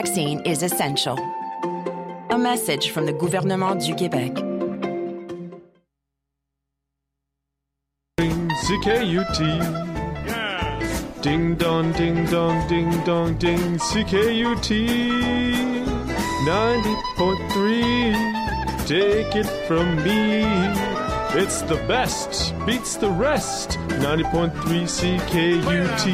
vaccine is essential. A message from the gouvernement du Québec. CKUT. Ding dong, ding dong, ding dong, ding. CKUT 90.3. Take it from me. It's the best, beats the rest. 90.3 CKUT.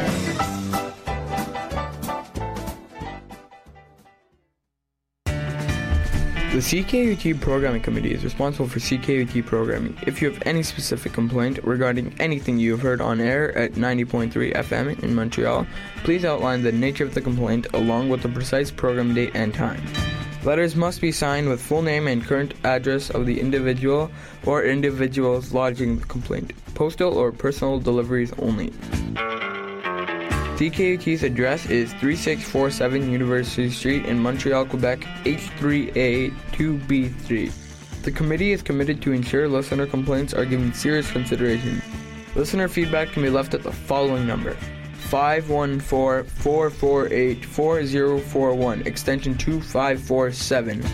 The CKUT Programming Committee is responsible for CKUT programming. If you have any specific complaint regarding anything you have heard on air at 90.3 FM in Montreal, please outline the nature of the complaint along with the precise program date and time. Letters must be signed with full name and current address of the individual or individuals lodging the complaint. Postal or personal deliveries only. CKUT's address is 3647 University Street in Montreal, Quebec, H3A 2B3. The committee is committed to ensure listener complaints are given serious consideration. Listener feedback can be left at the following number: 514-448-4041, extension 2547.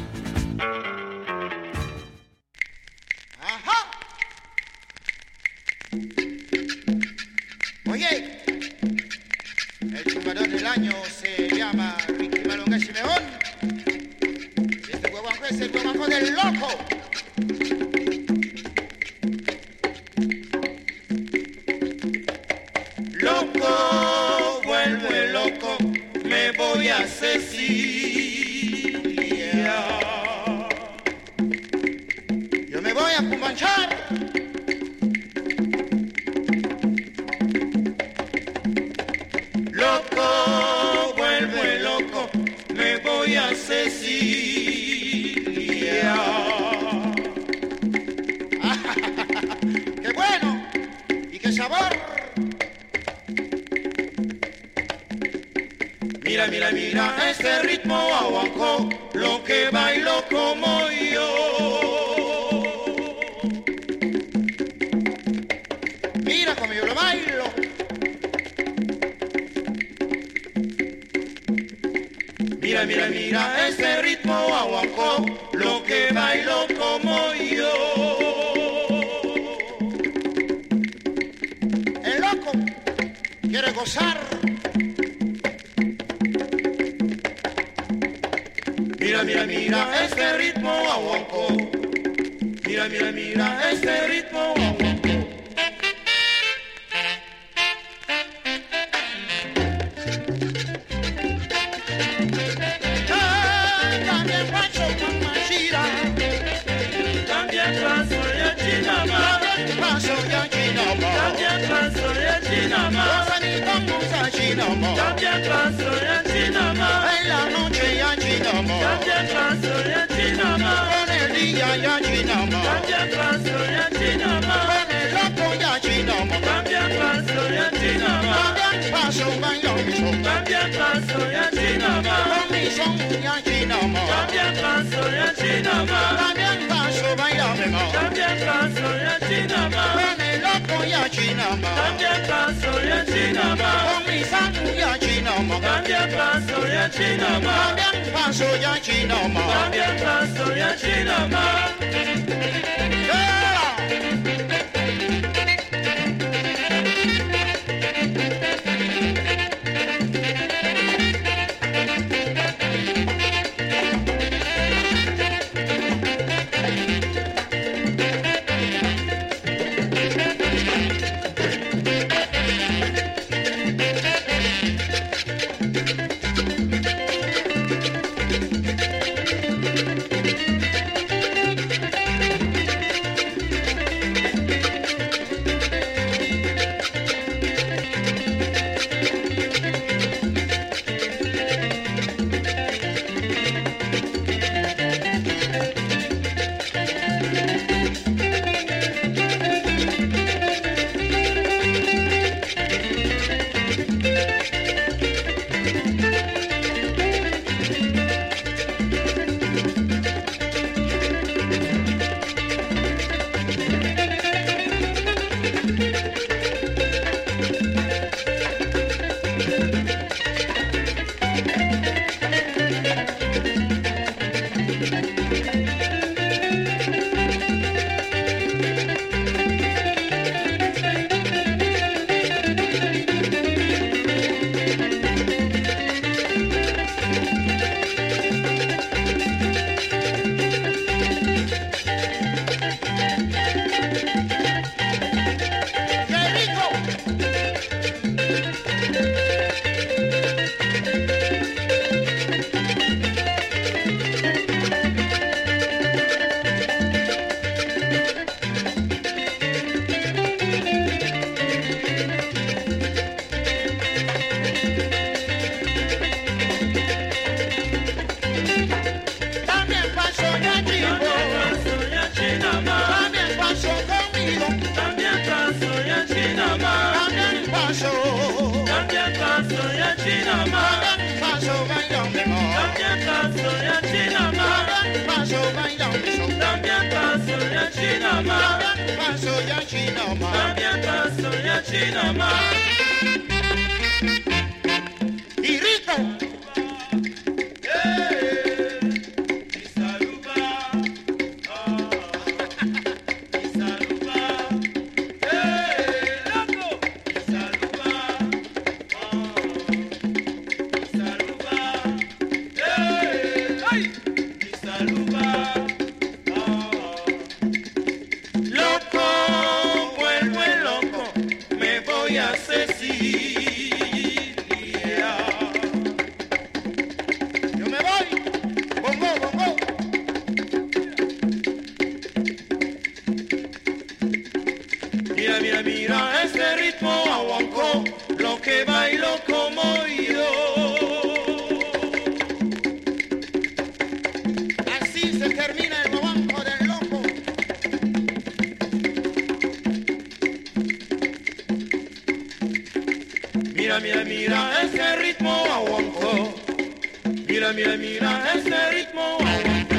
El chupador del año se llama Ricky Malonga Simeón. Y este huevanco es el huevanco del loco. Loco, vuelve loco, me voy a Cecilia. Yo me voy a cumbanchar. Loco, vuelve loco, me voy a Cecilia. ¡Qué bueno! ¡Y qué sabor! Mira, mira, mira, este ritmo aguancó, lo que bailo como yo. Mira como yo lo bailo. Mira, mira, mira, este ritmo aguancó, lo que bailo como yo. El loco quiere gozar. Mira, mira, mira, este ritmo aguancó. Mira, mira, mira, este ritmo aguancó. En la noche ya chinamo, con el día ya chinamo, con el loco ya chinamo, cambian paso bailongo, con mi son ya chinamo, cambian paso bailongo, con el loco ya chinamo, con mi son ya chinamo, cambian paso ya chinamo, chinama. Paso ya chinama. También paso ya chinama. Y rico. Mira este ritmo aguancó, lo que bailo como yo. Así se termina el guaguanco del loco. Mira este ritmo aguancó. Mira este ritmo aguancó.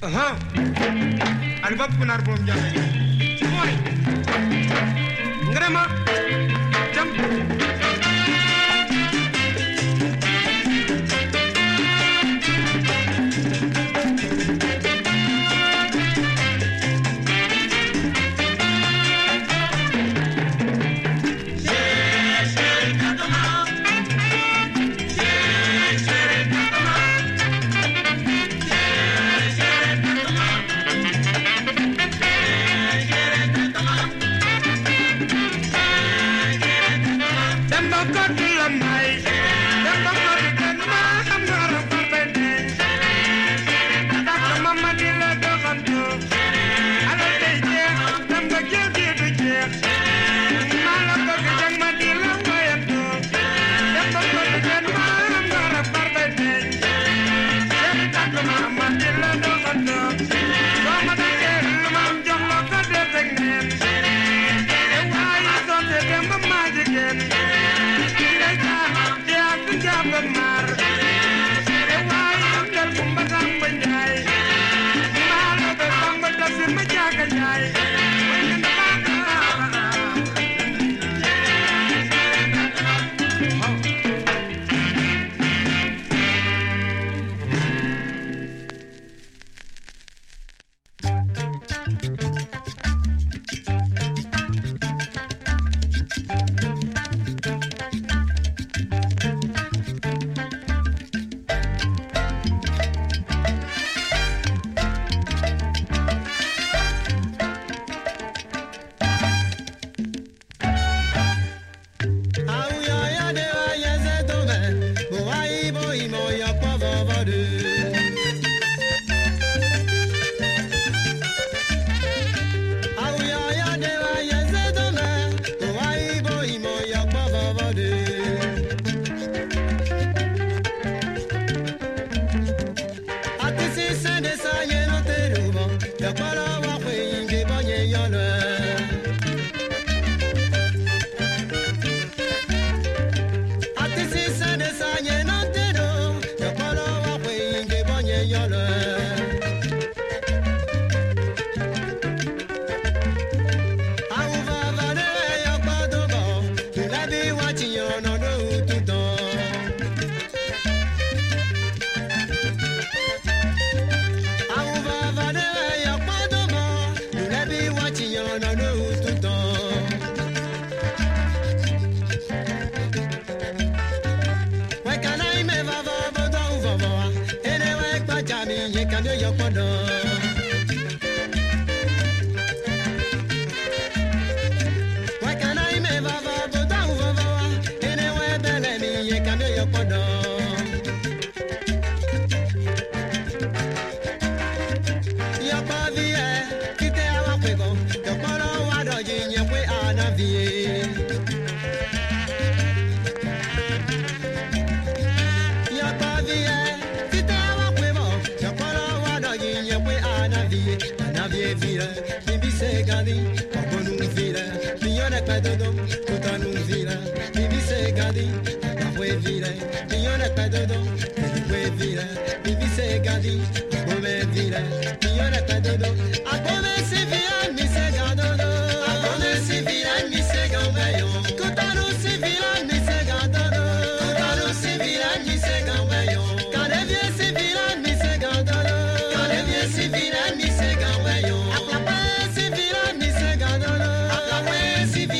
Albab punar bom jam. Moi. Ngrema. Jam.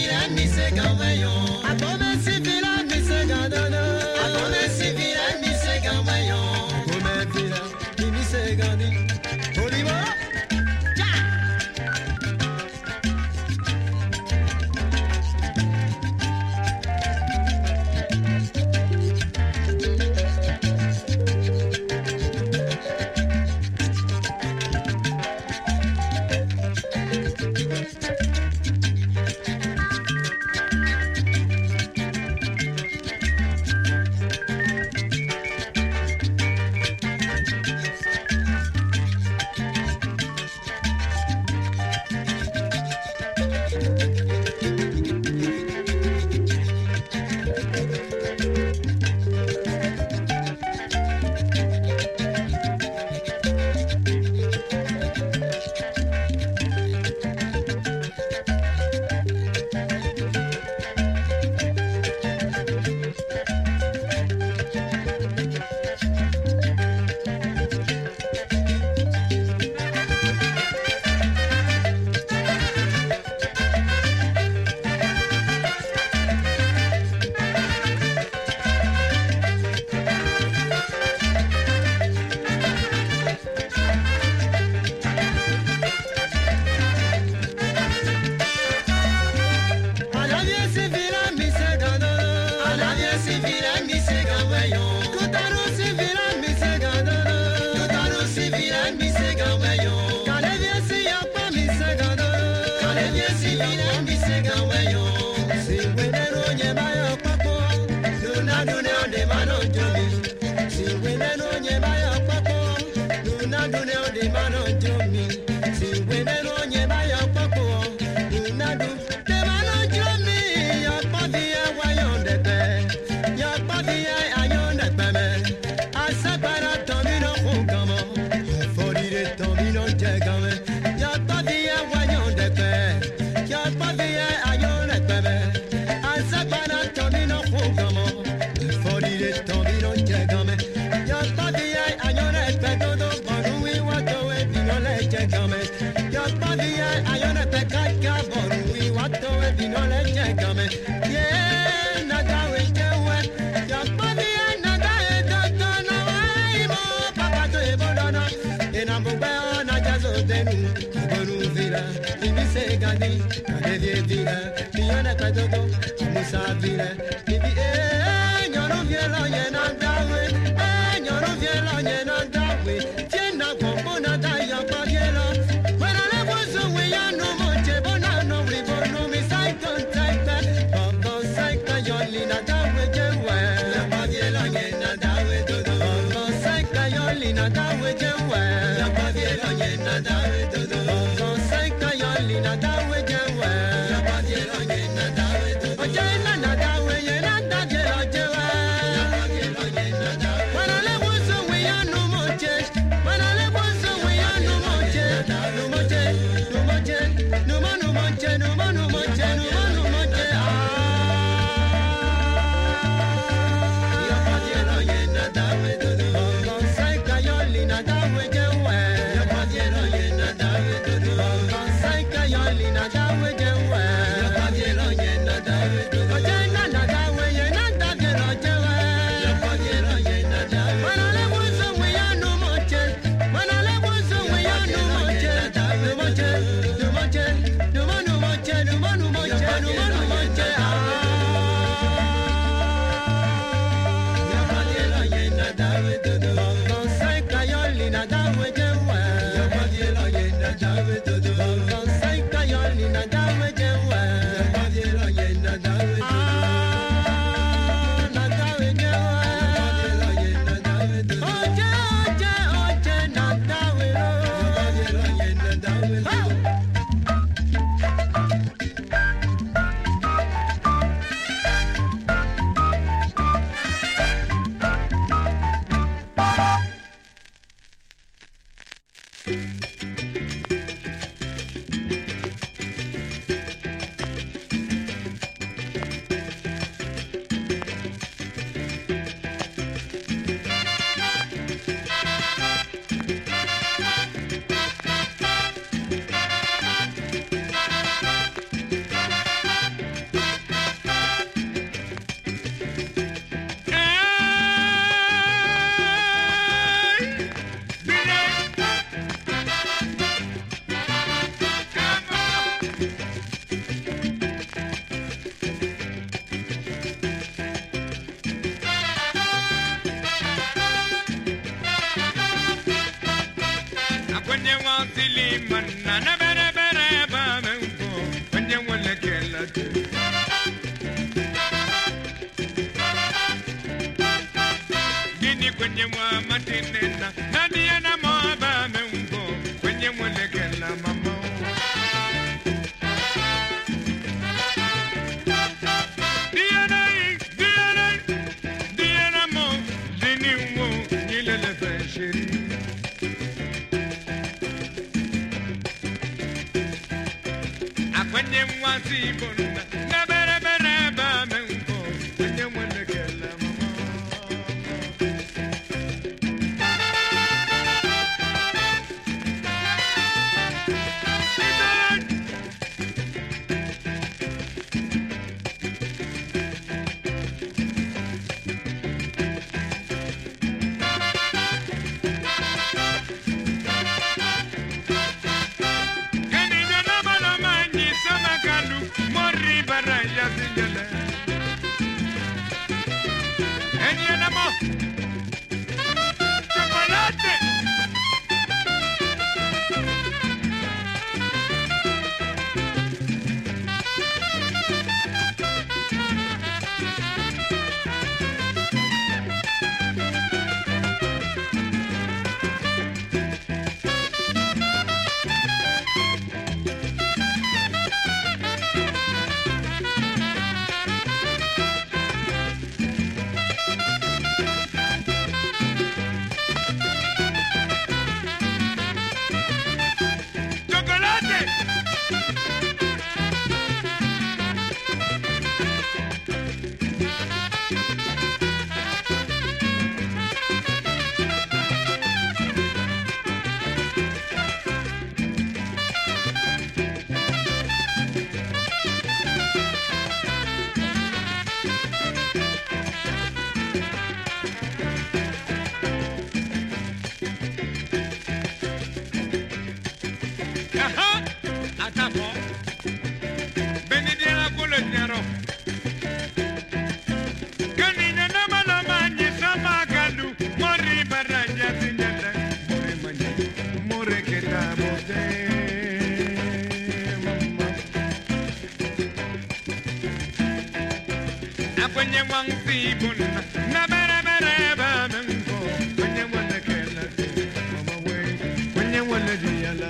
Civil, Kwenye wang sibun na bere bere ba mengo. Kwenye wale kela mama way. Kwenye wale diala.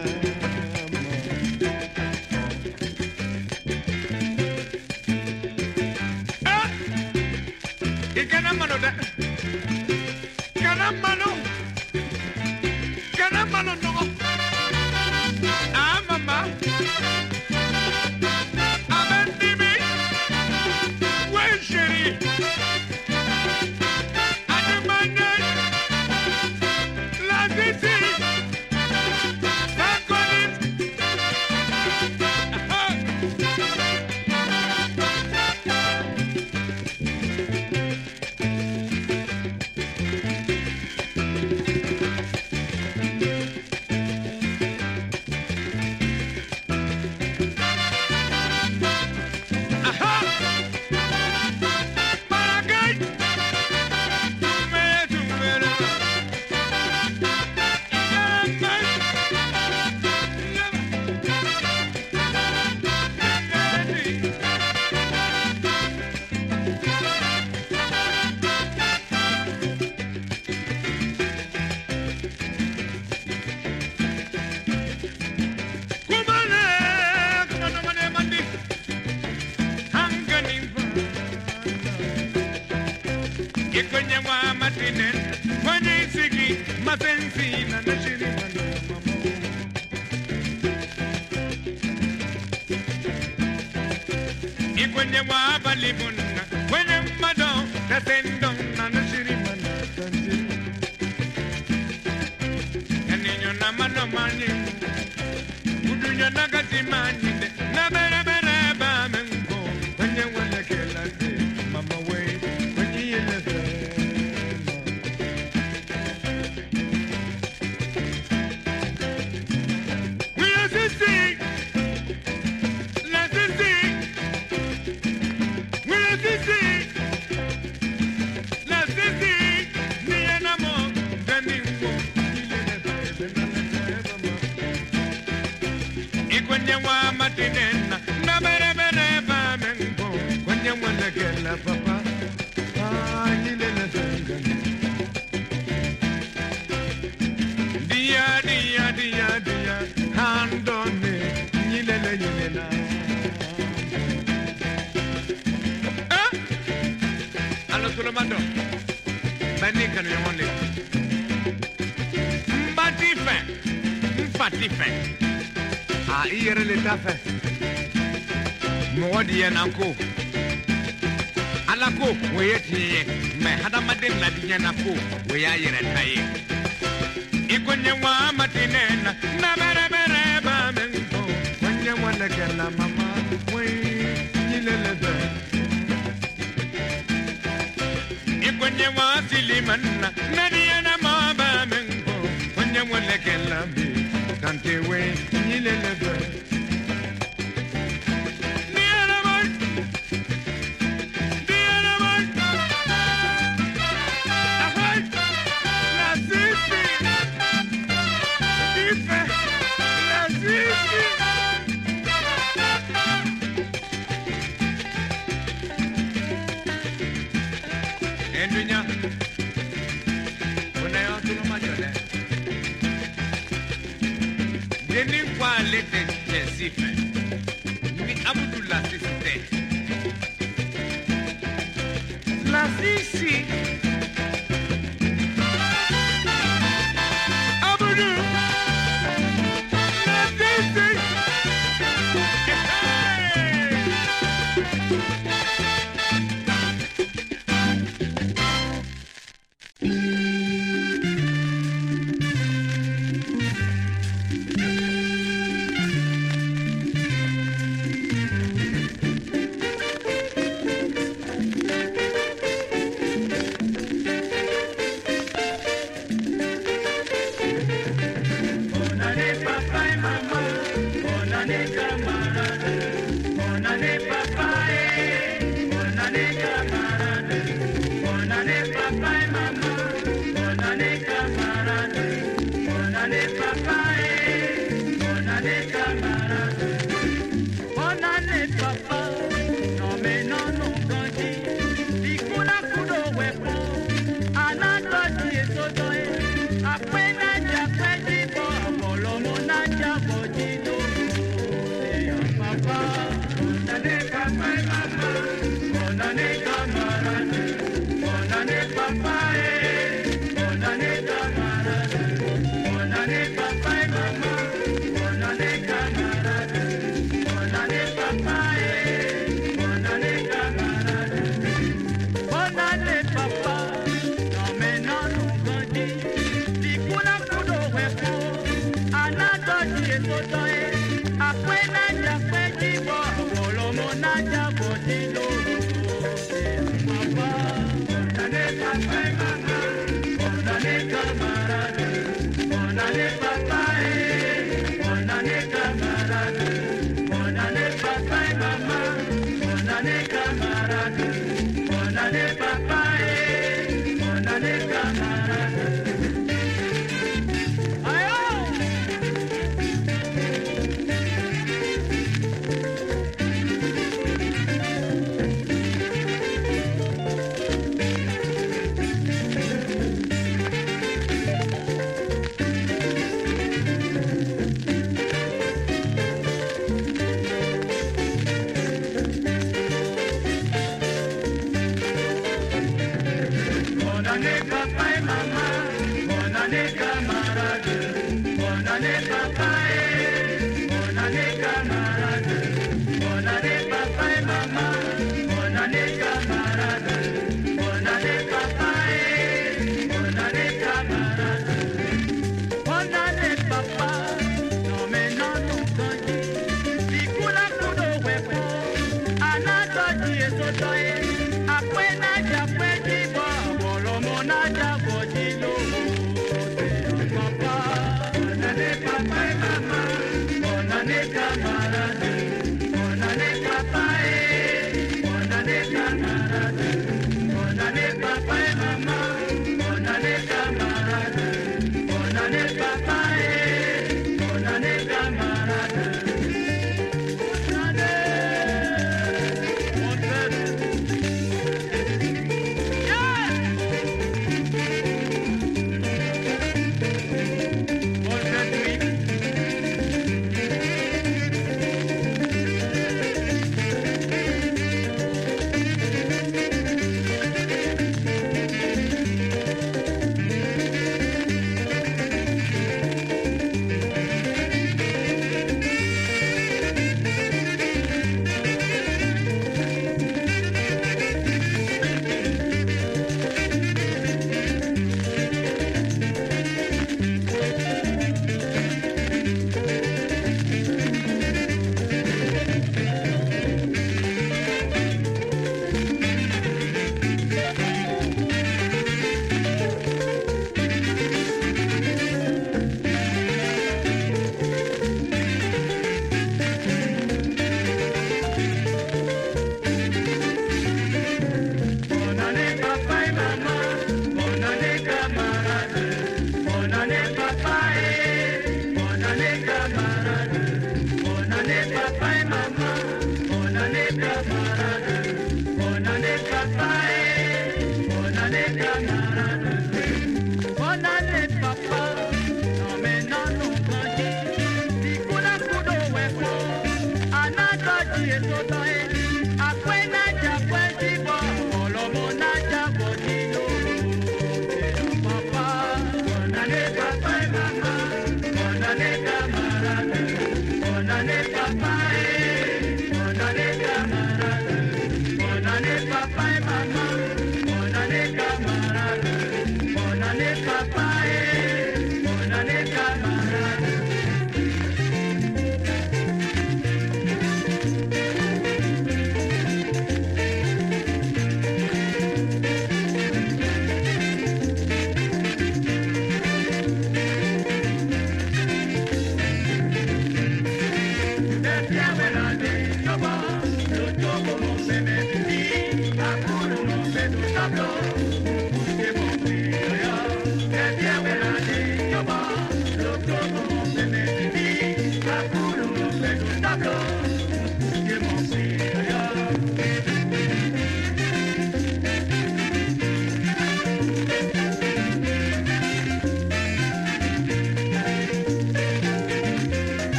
Ganamano da Ganamano no Ah mama Abandimi Where chérie Ademane La Desi Sakonis Kwenye wa matine, kwenye sigi, mapenzi na nashiri mama. Kwenye wa balibun, kwenye mado, tatendo na nashiri mama. Kaninyo na mano mani, udunyo na gati mani, na bere bere ba mengo, kwenye wale kelate, mama way, kwenye yelete. Kwenye wa matinena na bere bere ba mengo kwenye wale kela papa nyile na tangani dia dia dia dia handone nyile na nyile na allo Solomando bani kanu yonde mbati fe Iyere le tafe Mwadi ya nanko Alako weye tiye Me hada madin la dinya nako Weye yere taye Ikonye wa matinena Na bere bere ba mengo Kwenye wana kela mama Weye nyilelebe Ikonye wa silimana Na diya na maba mengo Kwenye wana kela mi Kante we nyilelebe Endunya Kuna yo tuno majole Deni kwa lete Jesife Ni Abdullah Sisite La Sisi Abdul La Sisi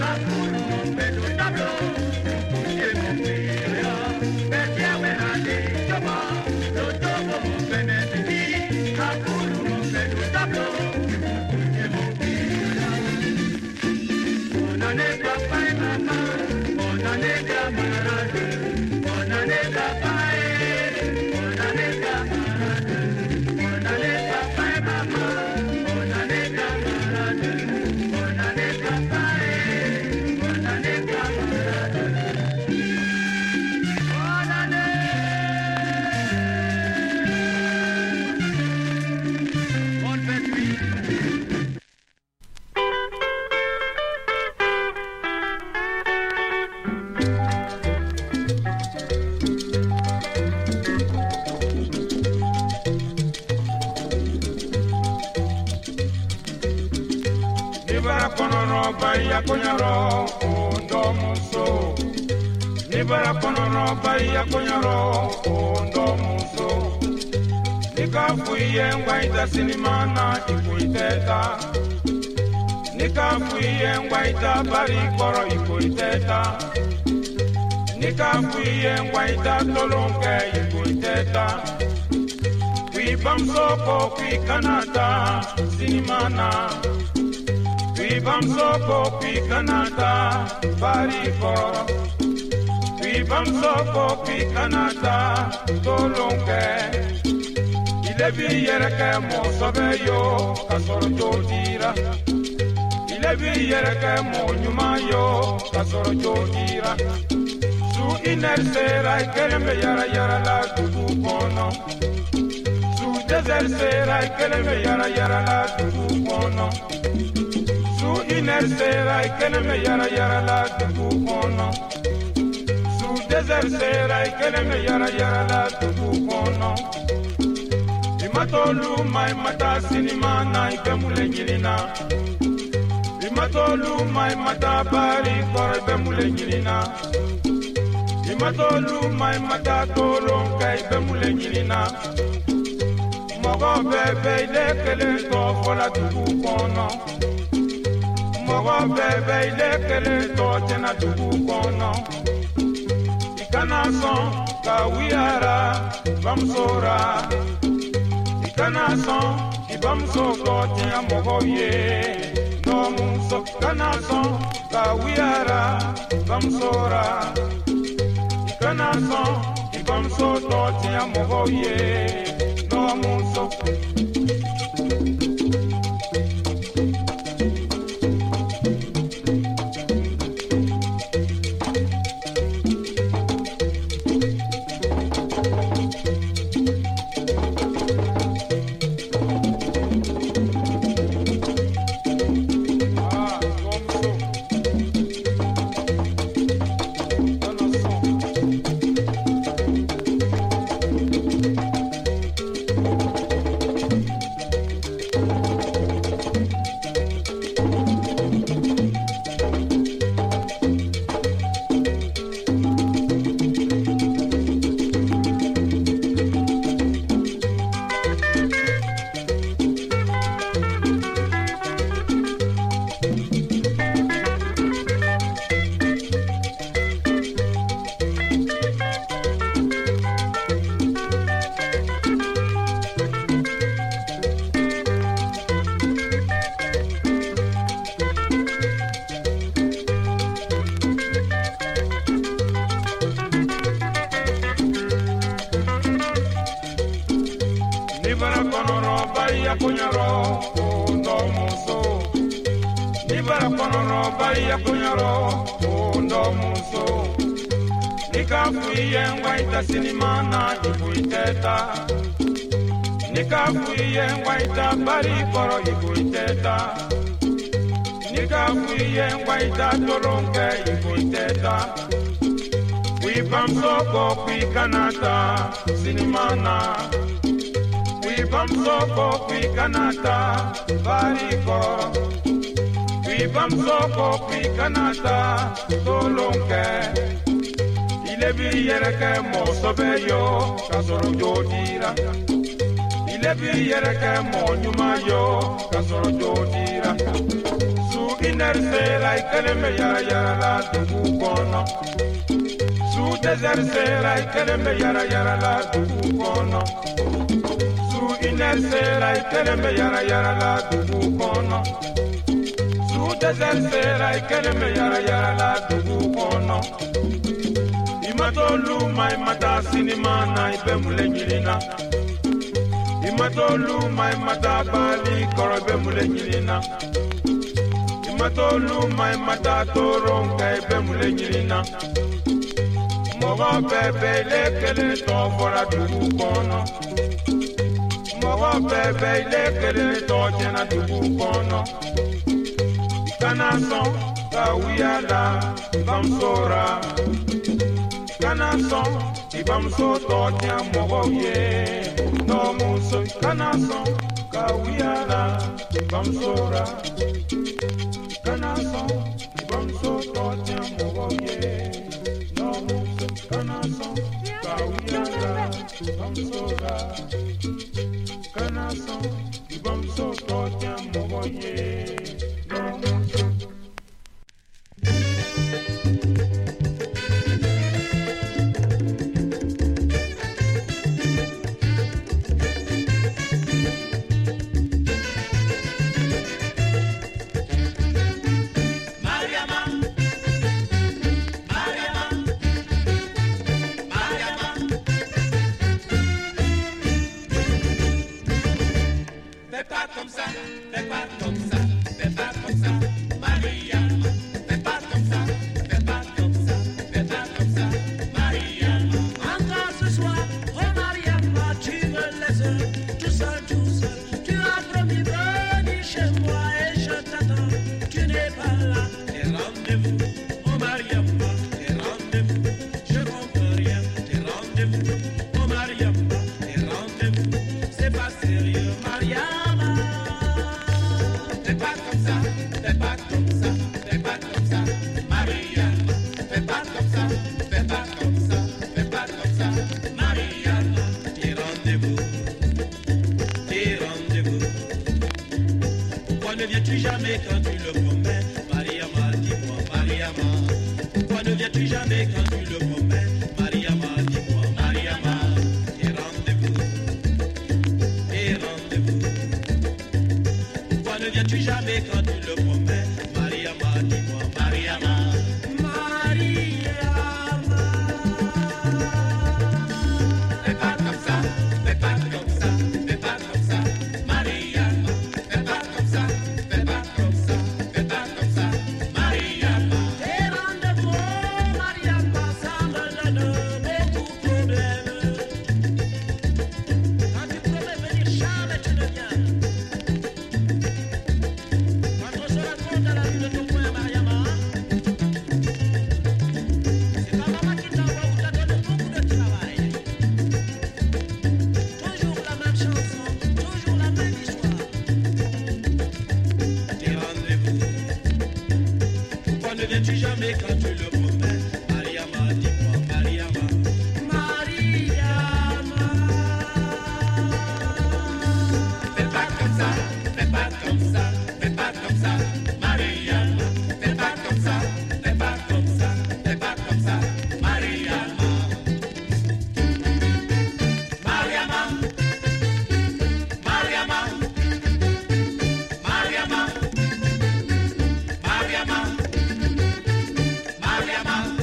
Bahia Conyaro, Ondomuso. Nibara Konono, Bahia Conyaro, Ondomuso. Nika fuye ngwaita sinimana ikuiteta. Nika fuye ngwaita bari koro ikuiteta. Nika fuye ngwaita tolonke ikuiteta. Kui bamsoko, kui kanata, sinimana. Kui bamsoko, kui kanata, bari koro. Kui bamsoko, kui kanata, tolonke. Ilebi yereke mo sobeyo, kasoro jodira. Ilebi yereke mo nyumayo, kasoro jodira. Su inersera ikeleme yara yara la dugu kono. Su desersera ikeleme yara yara la dugu kono. Su inersera ikeleme yara yara la dugu kono. Su desersera ikeleme yara yara la dugu kono. Imatolu mai mata sinimana ikemule nyirina. Imatolu mai mata bari kore bemule nyirina. Imatolu mai mata tolonka ibemule nyirina. Mogo bebe ilekele to fola tuku kono. Mogo bebe ilekele to jena tuku kono. Ikana son kawiara bamsora. Ikana son ibamsoko tia mogo ye. No muso ikana son kawiara bamsora. Ikana son ibamsoko tia mogo ye. No muso. Sinimana ikuiteta. Nikafuye ngwaita bari koro ikuiteta. Nikafuye ngwaita tolonke ikuiteta. Kui bamsoko kui kanata sinimana. Kui bamsoko kui kanata bari koro. Kui bamsoko kui kanata tolonke. Ilebi yereke mo sobeyo, kasoro jodira. Ilebi yereke mo nyumayo, kasoro jodira. Su inercera y que me yara la tubu kono. Su desercera y que me yara la tubu kono. Su inercera y que me yara la tubu kono. Su desercera y que me yara la tubu kono. Imatoluma imata sinimana ibe mulenyirina. Imatoluma imata bali korobe mulenyirina. Imatoluma imata toronga ibe mulenyirina. Mowa bebe lekele to fora tubu kono. Mowa bebe lekele to jena tubu kono. Kana son kawiyala bamsora. Kana son ibamso to nya mowa ye. No muso kana son kawiyala bamsora. Kana son ibamso to nya mowa ye. No muso kana son kawiyala bamsora. Kana son ibamso to nya mowa ye. No muso. Mariama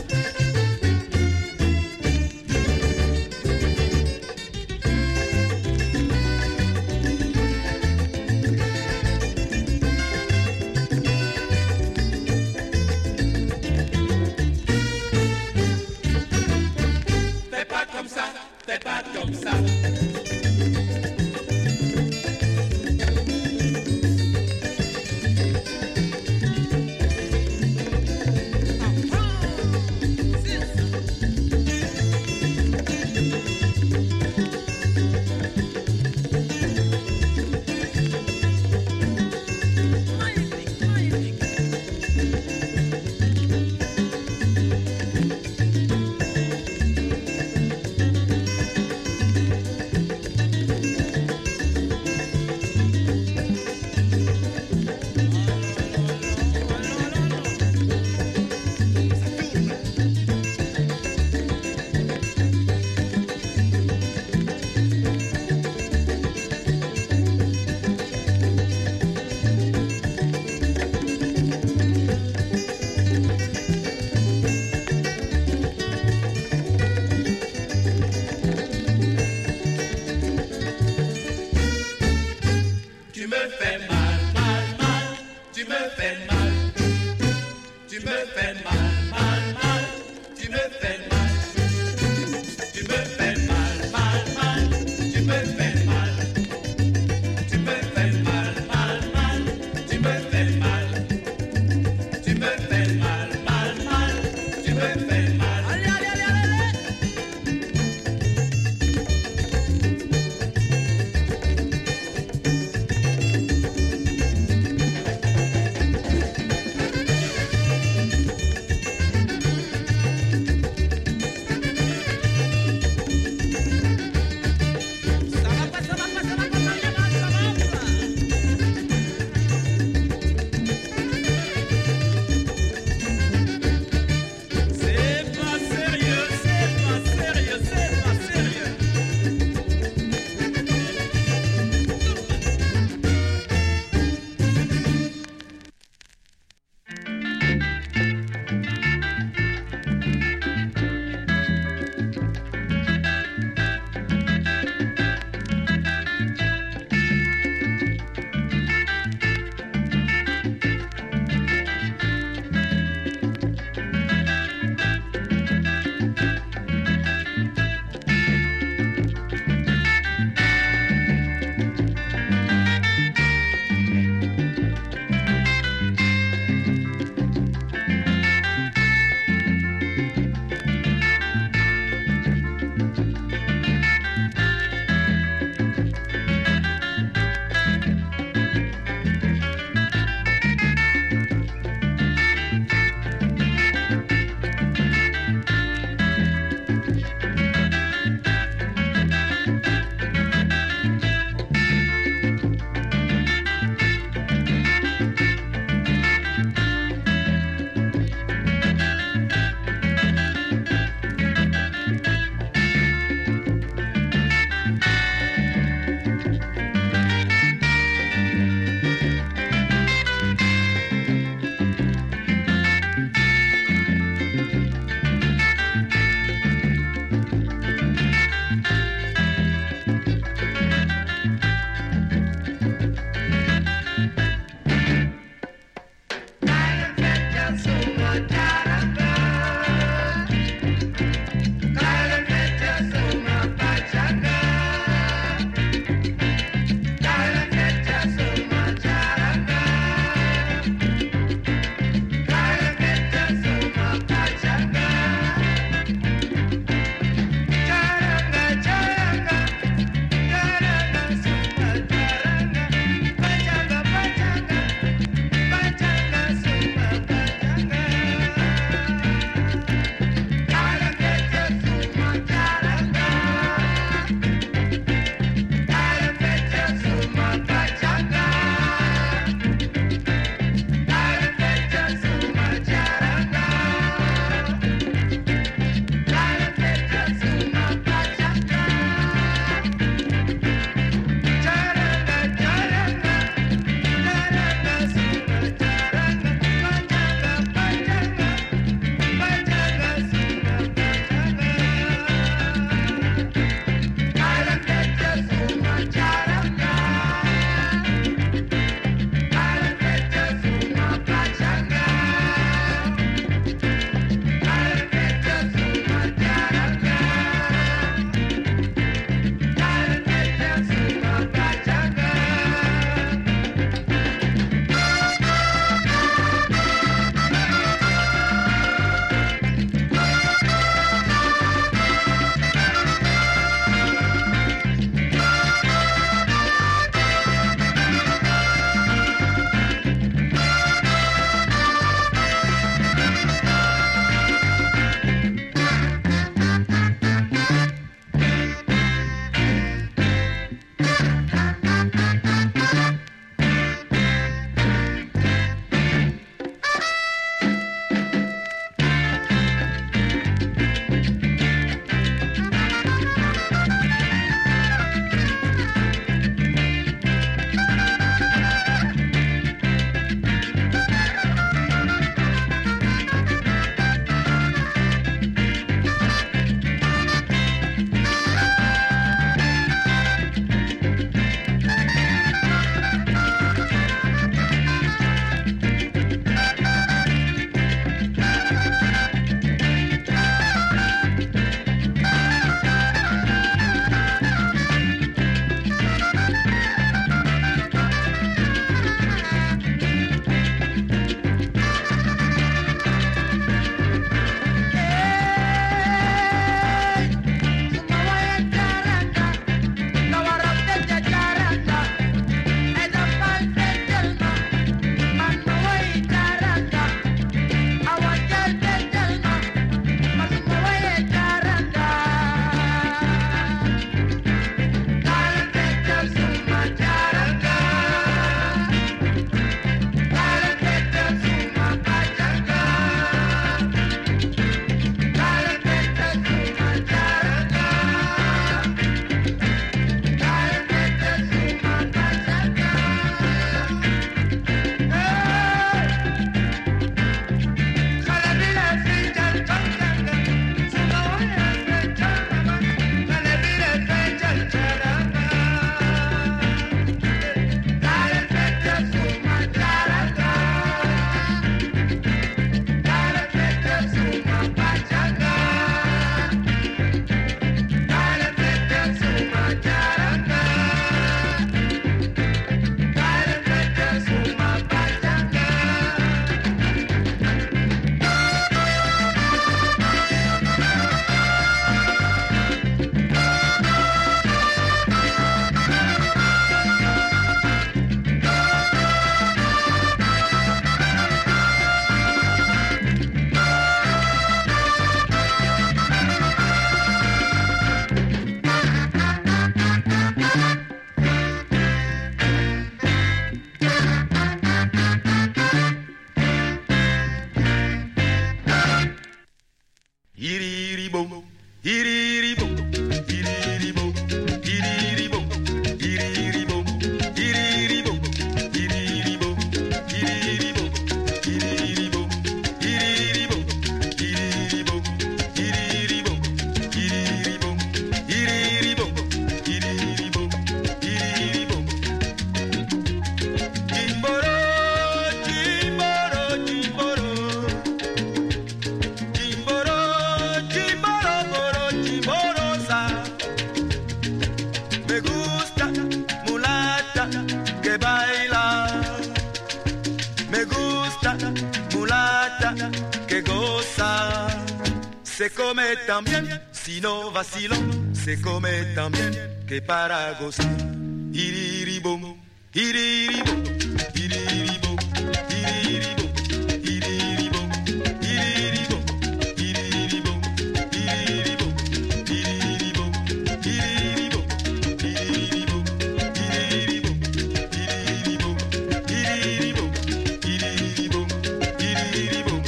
se come también, si no vacilo, se come también, que para gozar. Iriribom, iriribom, iriribom, iriribom, iriribom, iriribom, iriribom, iriribom, iriribom, iriribom, iriribom, iriribom, iriribom, iriribom, iriribom, iriribom.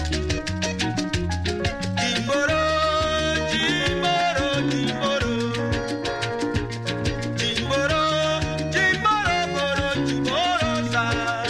Jimboro, jimboro, jimboro. Jimboro, jimboro, boro, jimborosa.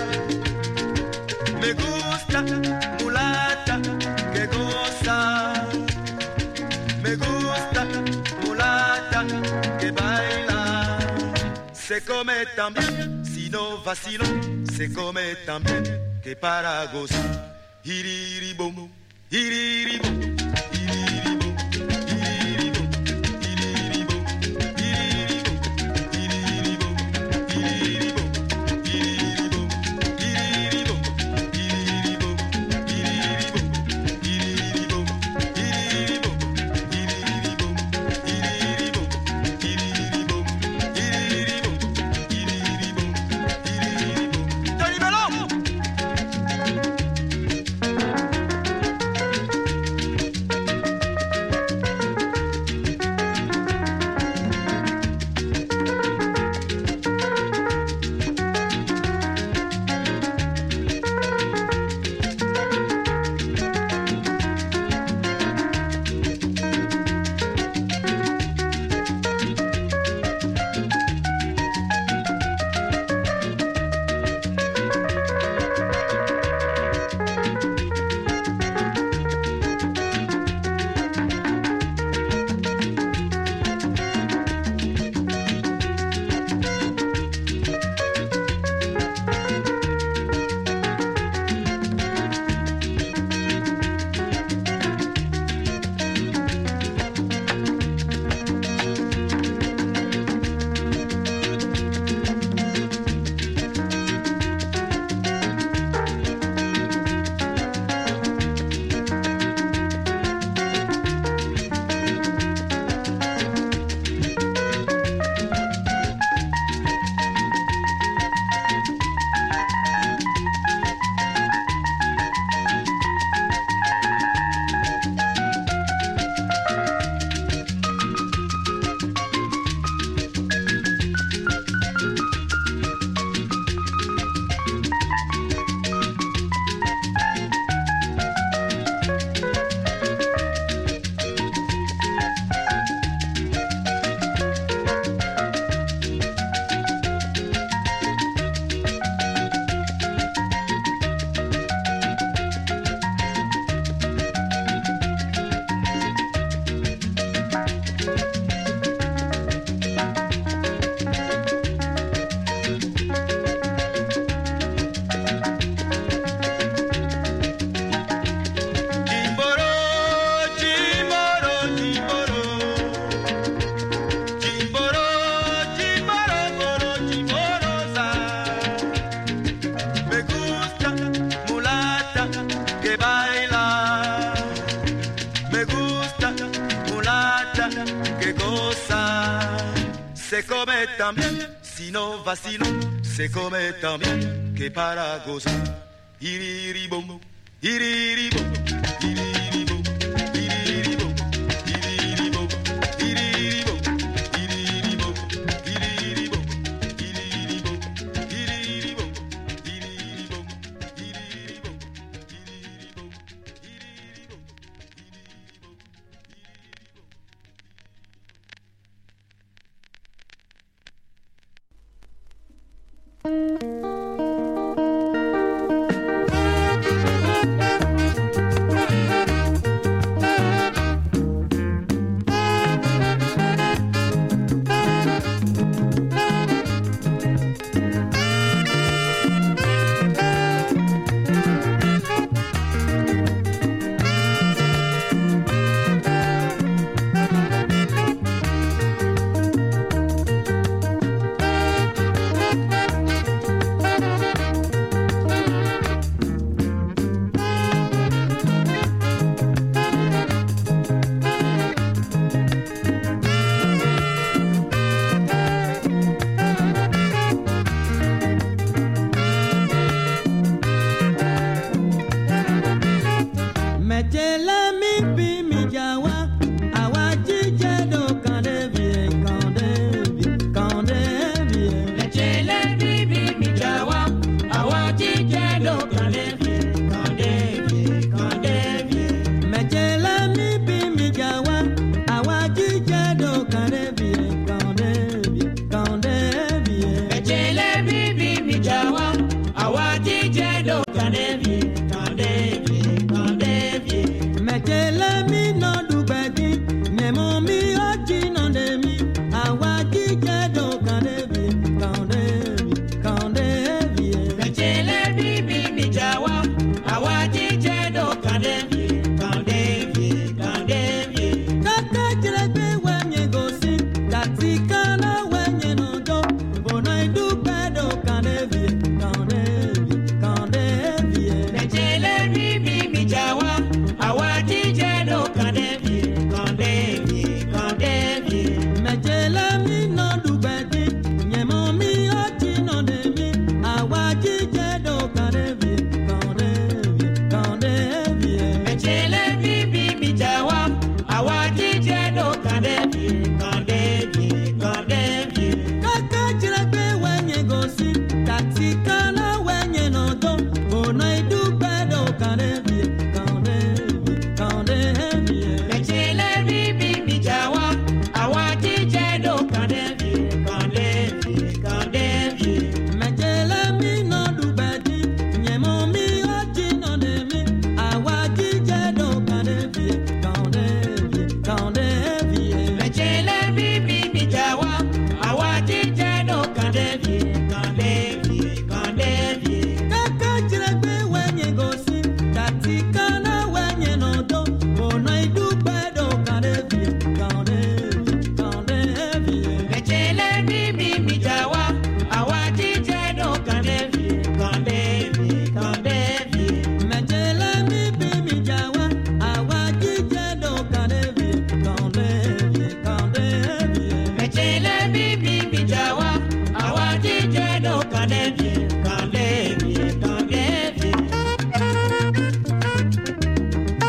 Me gusta mulata que goza. Me gusta mulata que baila. Se come también, si no vacilo, se come también, que para gozar. Iriribom, iriribom, iriribom, iriribom, iriribom, iriribom, iriribom, iriribom, iriribom, iriribom, iriribom, iriribom, iriribom, iriribom, iriribom, iriribom, iriribom, iriribom, iriribom, iriribom. Tony Melón. Se come también, si no vacilo, se come también, que para gozar. Iriribom, iriribom,